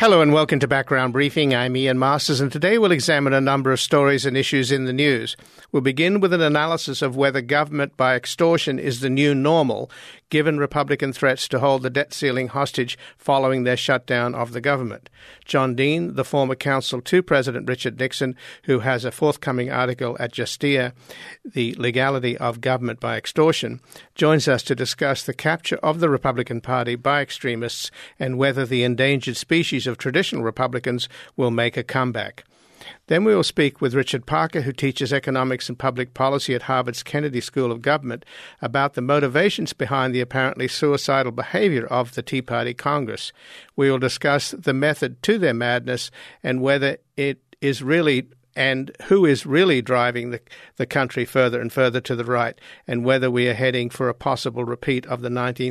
Hello and welcome to Background Briefing. I'm Ian Masters, and today we'll examine a number of stories and issues in the news. We'll begin with an analysis of whether government by extortion is the new normal, given Republican threats to hold the debt ceiling hostage following their shutdown of the government. John Dean, the former counsel to President Richard Nixon, who has a forthcoming article at Justia, The Legality of Government by Extortion, joins us to discuss the capture of the Republican Party by extremists and whether the endangered species of traditional Republicans will make a comeback. Then we will speak with Richard Parker, who teaches economics and public policy at Harvard's Kennedy School of Government, about the motivations behind the apparently suicidal behavior of the Tea Party Congress. We will discuss the method to their madness and whether it is really and who is really driving the country further and further to the right, and whether we are heading for a possible repeat of the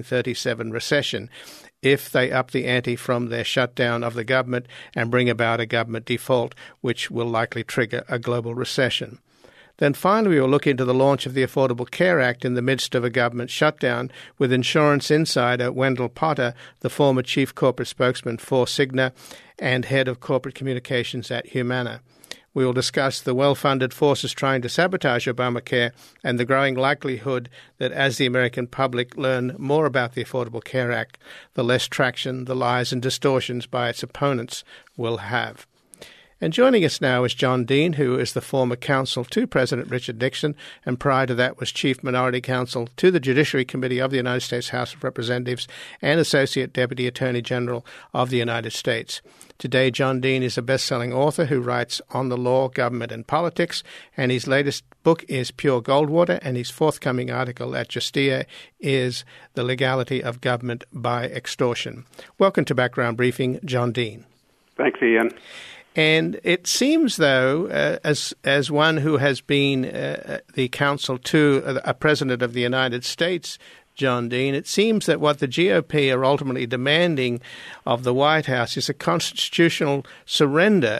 1937 recession if they up the ante from their shutdown of the government and bring about a government default, which will likely trigger a global recession. Then finally, we will look into the launch of the Affordable Care Act in the midst of a government shutdown with insurance insider Wendell Potter, the former chief corporate spokesman for Cigna and head of corporate communications at Humana. We will discuss the well-funded forces trying to sabotage Obamacare and the growing likelihood that as the American public learn more about the Affordable Care Act, the less traction the lies and distortions by its opponents will have. And joining us now is John Dean, who is the former counsel to President Richard Nixon, and prior to that was chief minority counsel to the Judiciary Committee of the United States House of Representatives and Associate Deputy Attorney General of the United States. Today, John Dean is a best-selling author who writes on the law, government, and politics, and his latest book is Pure Goldwater, and his forthcoming article at Justia is The Legality of Government by Extortion. Welcome to Background Briefing, John Dean. Thanks, Ian. And it seems, though, as one who has been the counsel to a president of the United States, John Dean, it seems that what the GOP are ultimately demanding of the White House is a constitutional surrender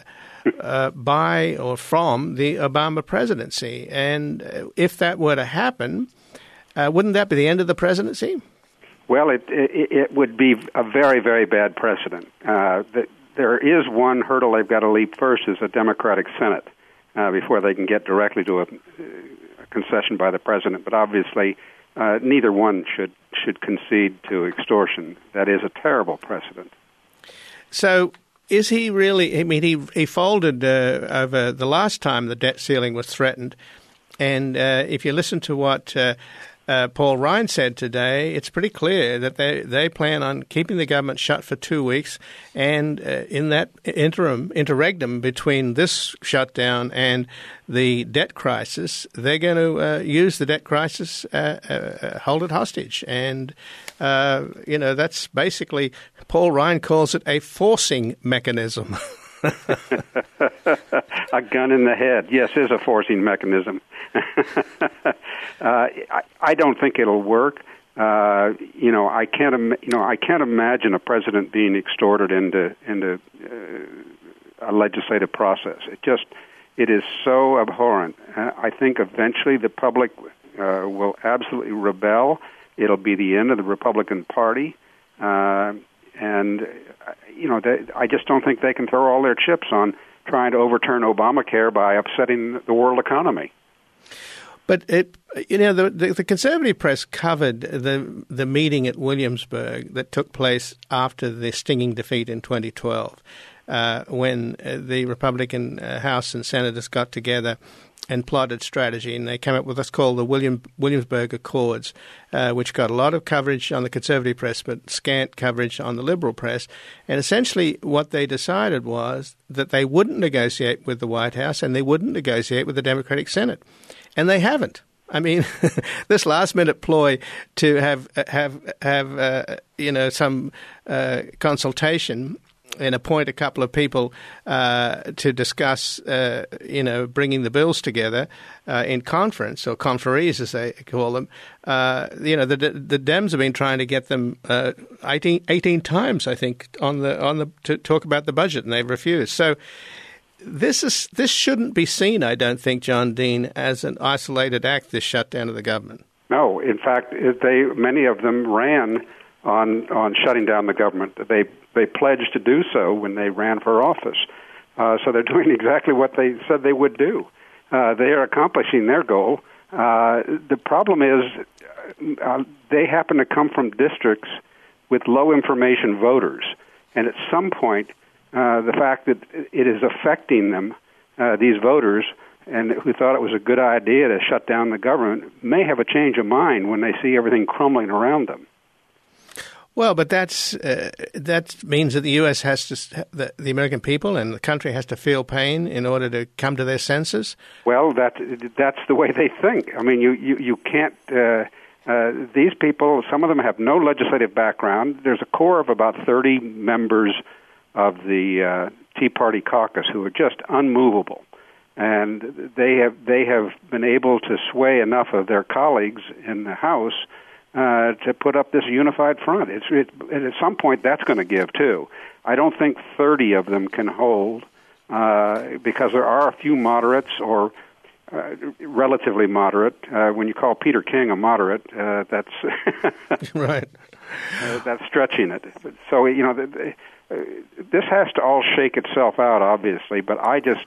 by or from the Obama presidency. And if that were to happen, wouldn't that be the end of the presidency? Well, it would be a very, very bad precedent. There is one hurdle they've got to leap first is a Democratic Senate before they can get directly to a concession by the president. But obviously, neither one should concede to extortion. That is a terrible precedent. So is he really? I mean, he folded over the last time the debt ceiling was threatened. And if you listen to what Paul Ryan said today, it's pretty clear that they plan on keeping the government shut for 2 weeks, and in that interregnum between this shutdown and the debt crisis, they're going to use the debt crisis, hold it hostage. And, that's basically, Paul Ryan calls it a forcing mechanism. A gun in the head. Yes, is a forcing mechanism. I don't think it'll work. I can't imagine a president being extorted into a legislative process. It is so abhorrent. I think eventually the public will absolutely rebel. It'll be the end of the Republican Party, and I just don't think they can throw all their chips on trying to overturn Obamacare by upsetting the world economy. But the conservative press covered the meeting at Williamsburg that took place after the stinging defeat in 2012, when the Republican House and senators got together and plotted strategy, and they came up with what's called the Williamsburg Accords, which got a lot of coverage on the conservative press, but scant coverage on the liberal press. And essentially what they decided was that they wouldn't negotiate with the White House and they wouldn't negotiate with the Democratic Senate. And they haven't. I mean, this last-minute ploy to have some consultation and appoint a couple of people to discuss, bringing the bills together in conference, or conferees as they call them. The Dems have been trying to get them 18 times, I think, to talk about the budget, and they've refused. So this shouldn't be seen, I don't think, John Dean, as an isolated act, this shutdown of the government. No, in fact, many of them ran on shutting down the government. They pledged to do so when they ran for office. So they're doing exactly what they said they would do. They are accomplishing their goal. The problem is they happen to come from districts with low information voters, and at some point, the fact that it is affecting them, these voters, and who thought it was a good idea to shut down the government, may have a change of mind when they see everything crumbling around them. Well, but that means that the U.S. has to, the American people and the country has to feel pain in order to come to their senses? Well, that's the way they think. I mean, you can't. These people, some of them have no legislative background. There's a core of about 30 members of the Tea Party caucus who are just unmovable, and they have been able to sway enough of their colleagues in the House to put up this unified front. And at some point, that's going to give, too. I don't think 30 of them can hold, because there are a few moderates or relatively moderate. When you call Peter King a moderate, that's right. That's stretching it. So, this has to all shake itself out, obviously, but I just...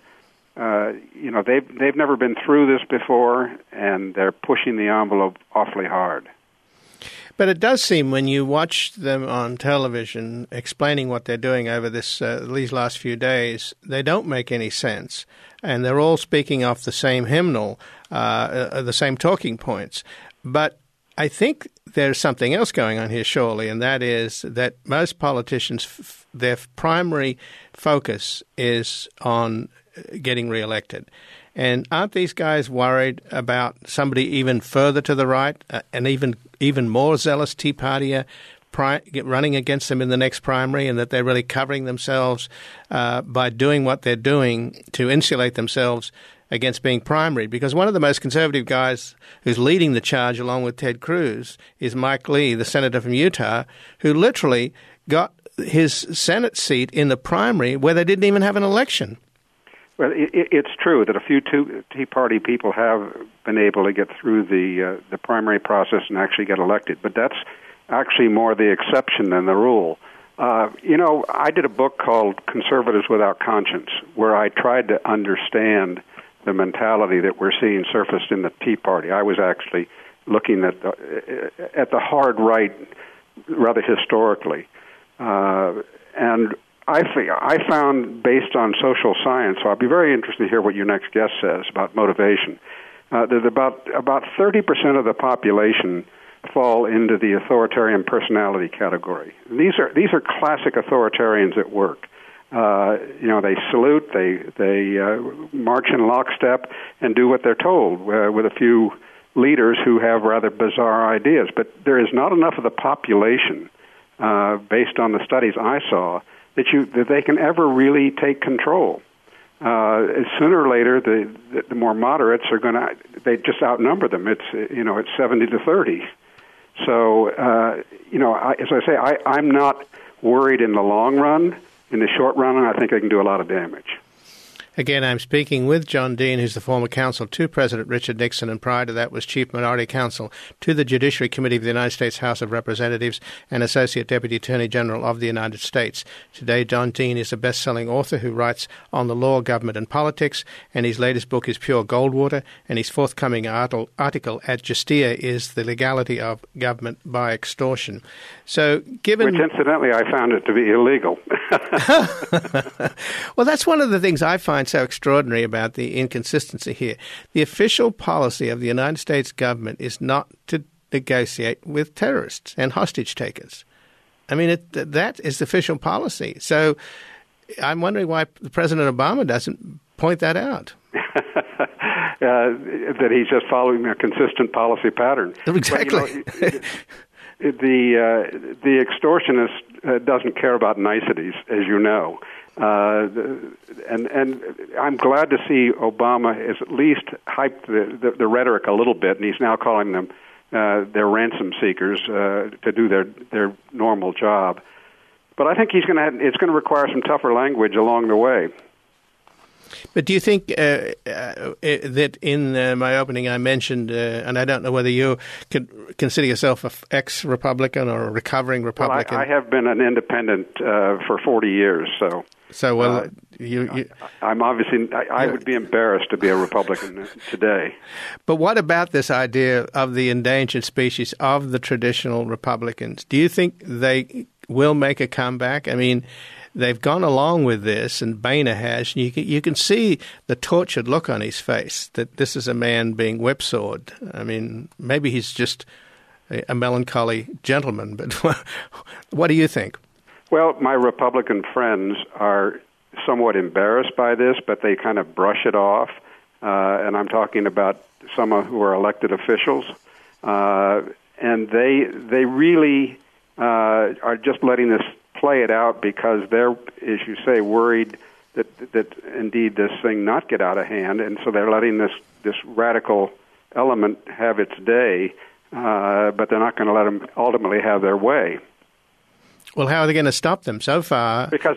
they've never been through this before, and they're pushing the envelope awfully hard. But it does seem, when you watch them on television explaining what they're doing over these last few days, they don't make any sense, and they're all speaking off the same hymnal, the same talking points. But I think there's something else going on here, surely, and that is that most politicians, their primary focus is on getting reelected. And aren't these guys worried about somebody even further to the right, and even more zealous Tea Partier running against them in the next primary, and that they're really covering themselves by doing what they're doing to insulate themselves against being primaried? Because one of the most conservative guys who's leading the charge along with Ted Cruz is Mike Lee, the senator from Utah, who literally got his Senate seat in the primary where they didn't even have an election. Well, it's true that a few Tea Party people have been able to get through the primary process and actually get elected, but that's actually more the exception than the rule. I did a book called Conservatives Without Conscience, where I tried to understand the mentality that we're seeing surfaced in the Tea Party. I was actually looking at the hard right rather historically, and I found, based on social science, so I'll be very interested to hear what your next guest says about motivation, that about 30% of the population fall into the authoritarian personality category. These are classic authoritarians at work. They salute, they march in lockstep and do what they're told, with a few leaders who have rather bizarre ideas. But there is not enough of the population, based on the studies I saw, that they can ever really take control. Sooner or later, the more moderates are they just outnumber them. It's 70 to 30. So, as I say, I'm not worried in the long run. In the short run, I think I can do a lot of damage. Again, I'm speaking with John Dean, who's the former counsel to President Richard Nixon, and prior to that was Chief Minority Counsel to the Judiciary Committee of the United States House of Representatives and Associate Deputy Attorney General of the United States. Today, John Dean is a best-selling author who writes on the law, government, and politics, and his latest book is Pure Goldwater, and his forthcoming article at Justia is The Legality of Government by Extortion. So, which, incidentally, I found it to be illegal. Well, that's one of the things I find so extraordinary about the inconsistency here. The official policy of the United States government is not to negotiate with terrorists and hostage takers. I mean, that is the official policy. So I'm wondering why President Obama doesn't point that out. That he's just following a consistent policy pattern. Exactly. But, the extortionist doesn't care about niceties, as you know. And I'm glad to see Obama has at least hyped the rhetoric a little bit, and he's now calling them their ransom seekers to do their normal job. But I think it's going to require some tougher language along the way. But do you think that in my opening I mentioned, and I don't know whether you could consider yourself an ex-Republican or a recovering Republican? Well, I have been an independent for 40 years, so... So, well, I'm obviously, I would be embarrassed to be a Republican today. But what about this idea of the endangered species of the traditional Republicans? Do you think they will make a comeback? I mean, they've gone along with this, and Boehner has. And you can see the tortured look on his face, that this is a man being whipsawed. I mean, maybe he's just a melancholy gentleman, but what do you think? Well, my Republican friends are somewhat embarrassed by this, but they kind of brush it off. And I'm talking about some who are elected officials. And they really are just letting this play it out because they're, as you say, worried that indeed this thing not get out of hand. And so they're letting this radical element have its day, but they're not going to let them ultimately have their way. Well, how are they going to stop them so far? Because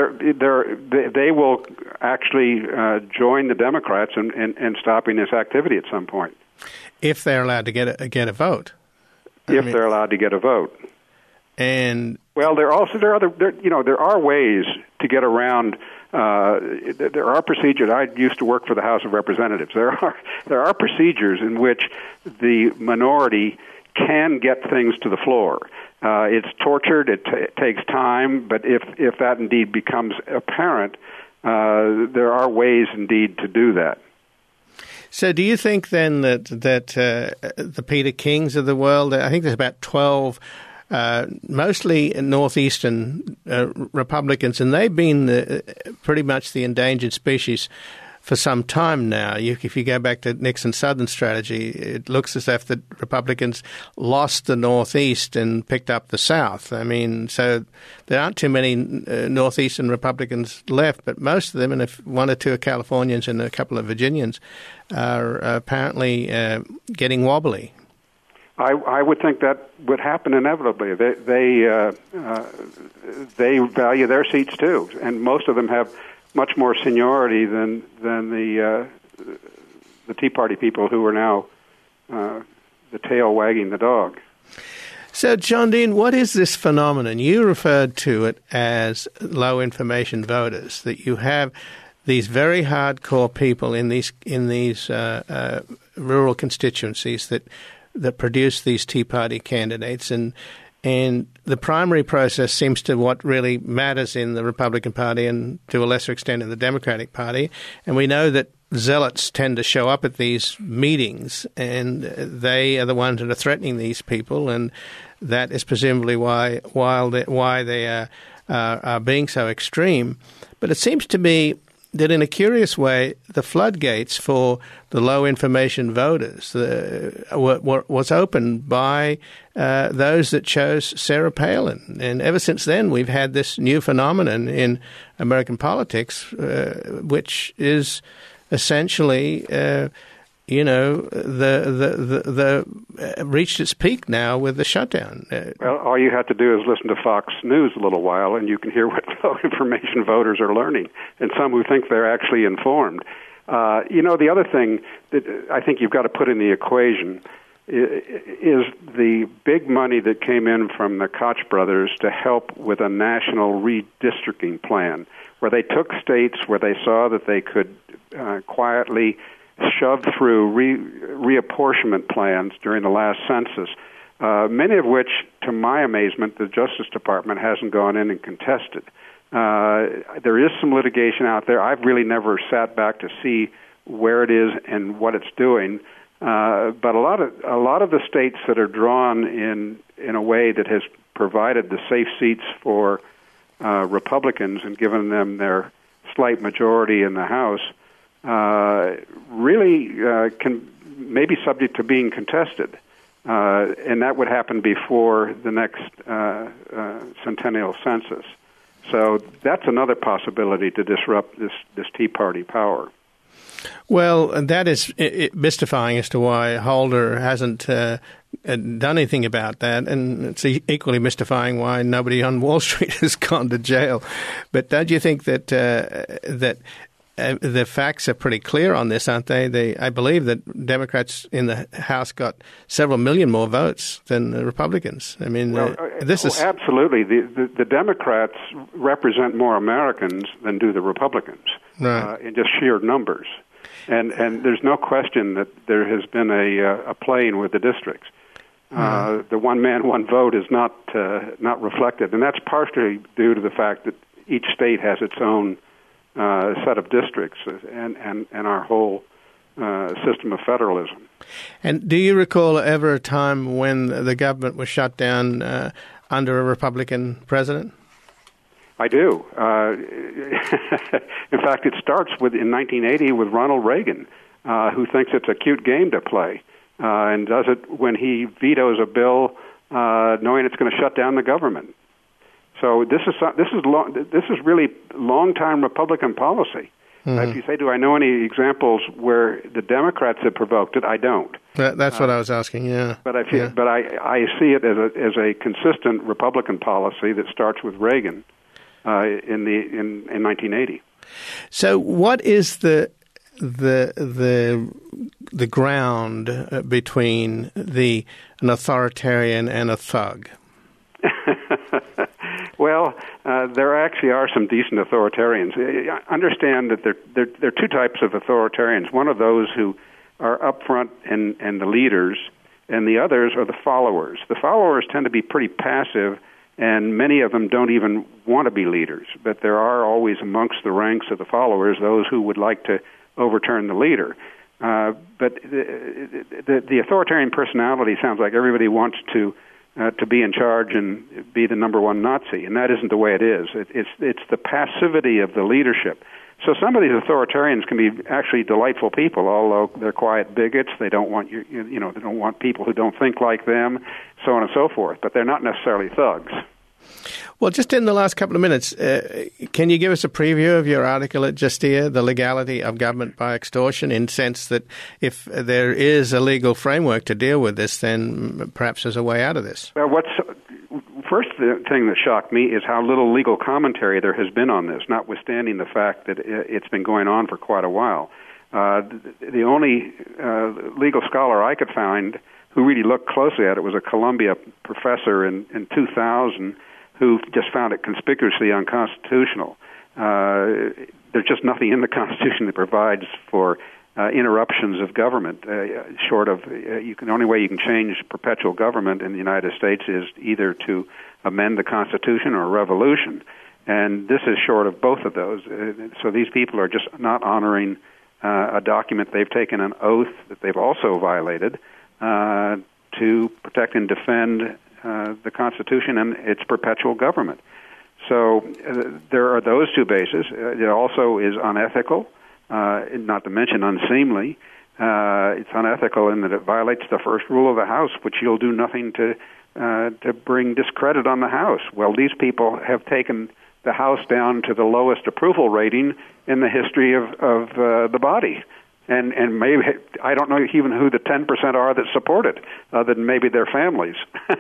they will actually join the Democrats in stopping this activity at some point. If they're allowed to get a vote. They're allowed to get a vote. And well, there are ways to get around. There are procedures. I used to work for the House of Representatives. There are procedures in which the minority can get things to the floor. It's tortured. It takes time. But if that indeed becomes apparent, there are ways indeed to do that. So do you think then that the Peter Kings of the world, I think there's about 12, mostly northeastern Republicans, and they've been pretty much the endangered species for some time now. If you go back to Nixon's Southern strategy, it looks as if the Republicans lost the Northeast and picked up the South. I mean, so there aren't too many Northeastern Republicans left, but most of them, and if one or two are Californians and a couple of Virginians, are apparently getting wobbly. I would think that would happen inevitably. They value their seats too, and most of them have much more seniority than the Tea Party people who are now the tail wagging the dog. So, John Dean, what is this phenomenon? You referred to it as low information voters, that you have these very hardcore people in these rural constituencies that produce these Tea Party candidates, and the primary process seems to what really matters in the Republican Party and to a lesser extent in the Democratic Party. And we know that zealots tend to show up at these meetings, and they are the ones that are threatening these people, and that is presumably why they are being so extreme. But it seems to me that in a curious way, the floodgates for the low information voters was opened by those that chose Sarah Palin. And ever since then, we've had this new phenomenon in American politics, which is essentially, reached its peak now with the shutdown. Well, all you have to do is listen to Fox News a little while, and you can hear what low information voters are learning, and some who think they're actually informed. The other thing that I think you've got to put in the equation is the big money that came in from the Koch brothers to help with a national redistricting plan, where they took states where they saw that they could quietly shove through reapportionment plans during the last census, many of which, to my amazement, the Justice Department hasn't gone in and contested. There is some litigation out there. I've really never sat back to see where it is and what it's doing. But a lot of the states that are drawn in a way that has provided the safe seats for Republicans and given them their slight majority in the House really can maybe subject to being contested. And that would happen before the next centennial census. So that's another possibility to disrupt this Tea Party power. Well, that is mystifying as to why Holder hasn't done anything about that, and it's equally mystifying why nobody on Wall Street has gone to jail. But don't you think that the facts are pretty clear on this, aren't they? I believe that Democrats in the House got several million more votes than the Republicans. I mean, this is absolutely the Democrats represent more Americans than do the Republicans, right, in just sheer numbers. And there's no question that there has been a playing with the districts. The one man, one vote is not reflected, and that's partially due to the fact that each state has its own set of districts and our whole system of federalism. And do you recall ever a time when the government was shut down under a Republican president? I do. In fact, it starts in 1980 with Ronald Reagan, who thinks it's a cute game to play, and does it when he vetoes a bill, knowing it's going to shut down the government. So this is really long-time Republican policy. If you say, do I know any examples where the Democrats have provoked it? I don't. That's what I was asking. Yeah. But I see it as a consistent Republican policy that starts with Reagan in 1980. So, what is the ground between an authoritarian and a thug? Well, there actually are some decent authoritarians. Understand that there are two types of authoritarians. One of those who are up front and the leaders, and the others are the followers. The followers tend to be pretty passive, and many of them don't even want to be leaders. But there are always amongst the ranks of the followers those who would like to overturn the leader. But the authoritarian personality sounds like everybody wants to be in charge and be the number one Nazi, and that isn't the way it is. It's the passivity of the leadership. So some of these authoritarians can be actually delightful people, although they're quiet bigots. They don't want they don't want people who don't think like them, so on and so forth. But they're not necessarily thugs. Well, just in the last couple of minutes, can you give us a preview of your article at Justia, The Legality of Government by Extortion, in the sense that if there is a legal framework to deal with this, then perhaps there's a way out of this? Well, first thing that shocked me is how little legal commentary there has been on this, notwithstanding the fact that it's been going on for quite a while. The only legal scholar I could find who really looked closely at it was a Columbia professor in 2000 who just found it conspicuously unconstitutional. There's just nothing in the Constitution that provides for interruptions of government, short of the only way you can change perpetual government in the United States is either to amend the Constitution or a revolution. And this is short of both of those. So these people are just not honoring a document they've taken an oath that they've also violated to protect and defend the Constitution and its perpetual government. So there are those two bases. It also is unethical, not to mention unseemly. It's unethical in that it violates the first rule of the House, which you'll do nothing to bring discredit on the House. Well, these people have taken the House down to the lowest approval rating in the history of the body. And maybe, I don't know even who the 10% are that support it, other than maybe their families.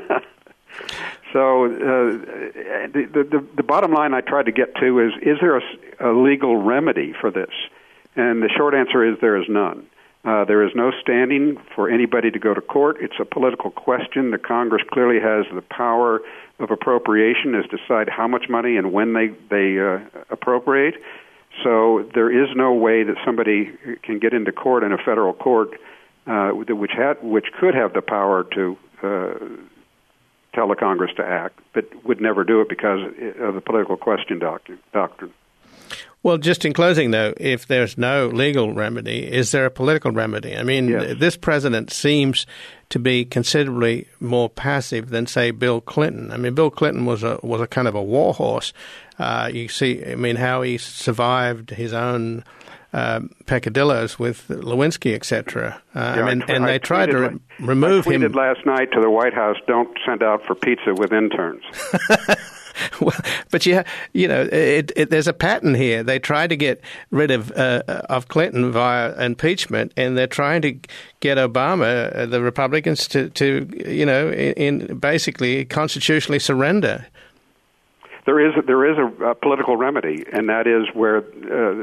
So the bottom line I tried to get to is there a legal remedy for this? And the short answer is there is none. There is no standing for anybody to go to court. It's a political question. The Congress clearly has the power of appropriation as to decide how much money and when they appropriate. So there is no way that somebody can get into court in a federal court which could have the power to tell the Congress to act, but would never do it because of the political question doctrine. Well, just in closing, though, if there's no legal remedy, is there a political remedy? I mean, yes. This president seems to be considerably more passive than, say, Bill Clinton. I mean, Bill Clinton was a kind of a war horse. You see, I mean, how he survived his own peccadillos with Lewinsky, etc. And they tried to remove him. I tweeted last night to the White House, don't send out for pizza with interns. Well, but there's a pattern here. They tried to get rid of Clinton via impeachment, and they're trying to get Obama, the Republicans, to in basically constitutionally surrender. There is a political remedy, and that is where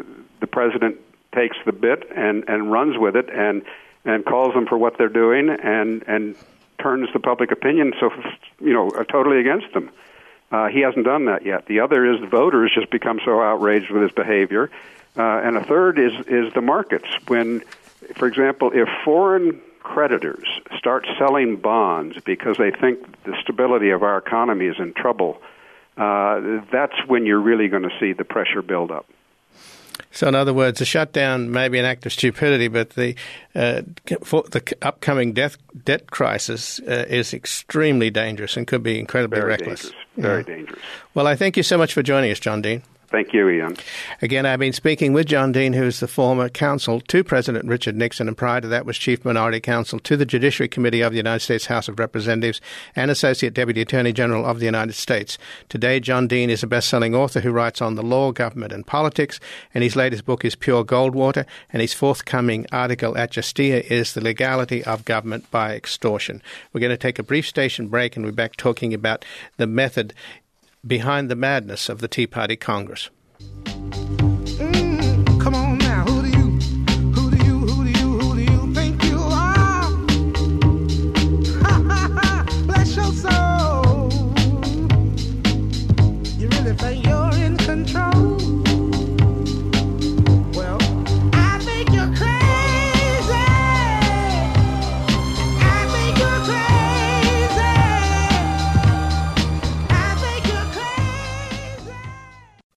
the president takes the bit and runs with it and calls them for what they're doing and turns the public opinion totally against them. He hasn't done that yet. The other is the voters just become so outraged with his behavior. And a third is the markets. When, for example, if foreign creditors start selling bonds because they think the stability of our economy is in trouble, that's when you're really going to see the pressure build up. So, in other words, the shutdown may be an act of stupidity, but the upcoming debt crisis is extremely dangerous and could be incredibly reckless. Very dangerous. Well, I thank you so much for joining us, John Dean. Thank you, Ian. Again, I've been speaking with John Dean, who is the former counsel to President Richard Nixon, and prior to that was Chief Minority Counsel to the Judiciary Committee of the United States House of Representatives and Associate Deputy Attorney General of the United States. Today, John Dean is a best-selling author who writes on the law, government, and politics, and his latest book is Pure Goldwater, and his forthcoming article at Justia is The Legality of Government by Extortion. We're going to take a brief station break, and we're back talking about the method behind the madness of the Tea Party Congress.